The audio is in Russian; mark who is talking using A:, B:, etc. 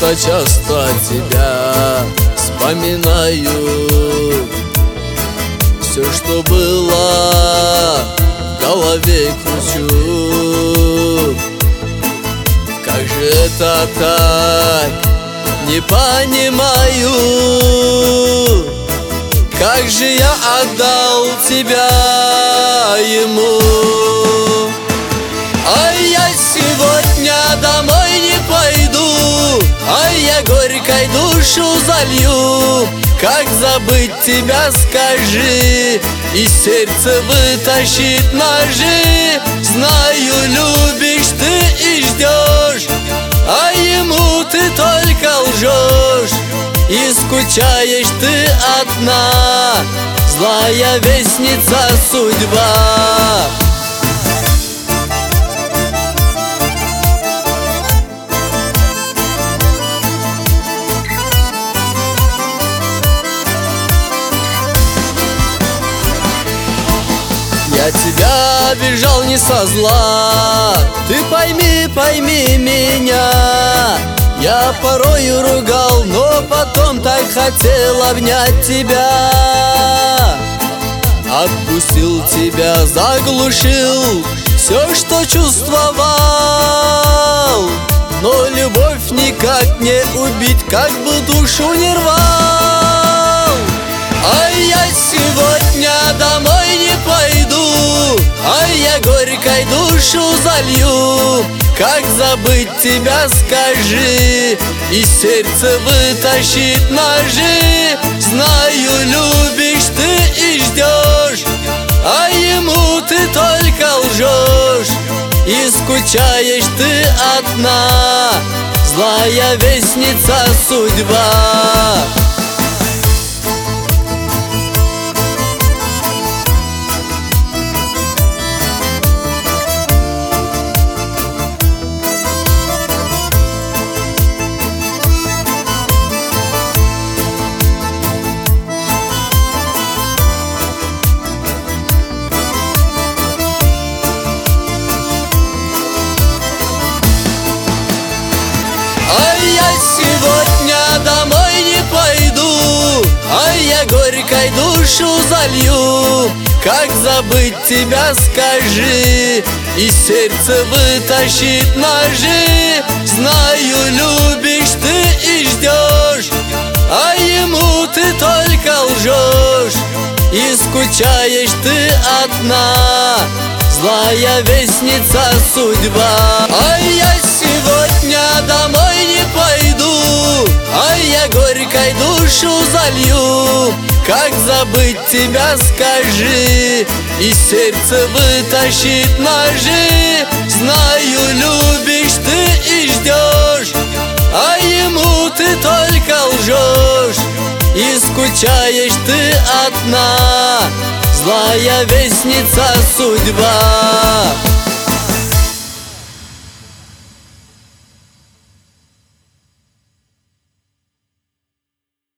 A: часто тебя вспоминаю. Все, что было, в голове кручу. Как же это так, не понимаю. Как же я отдал тебя ему. Ай, я сегодня домой не пойду, ай, я горькой душу залью. Как забыть тебя, скажи, из сердца вытащить ножи. Знаю, любишь ты и ждешь, а ему ты только лжешь. И скучаешь ты одна, злая вестница судьба. Я тебя обижал не со зла, ты пойми, пойми меня. Я порою ругал, но потом так хотел обнять тебя. Отпустил тебя, заглушил все, что чувствовал. Но любовь никак не убить, как бы душу не рвал. Ай, я сегодня домой не пойду, ай, я горькой душу залью. Как забыть тебя, скажи, из сердца вытащить ножи. Знаю, любишь ты и ждешь, а ему ты только лжешь. И скучаешь ты одна, злая вестница судьба. Сегодня домой не пойду, ай, я горькой душу залью. Как забыть тебя, скажи, из сердца вытащить ножи. Знаю, любишь ты и ждешь, а ему ты только лжешь. И скучаешь ты одна, злая вестница судьба. Ай, я сегодня домой не пойду, ай, я горькой душу залью. Как забыть тебя, скажи, из сердца вытащить ножи. Знаю, любишь ты и ждешь, а ему ты только лжешь. И скучаешь ты одна, злая вестница судьба.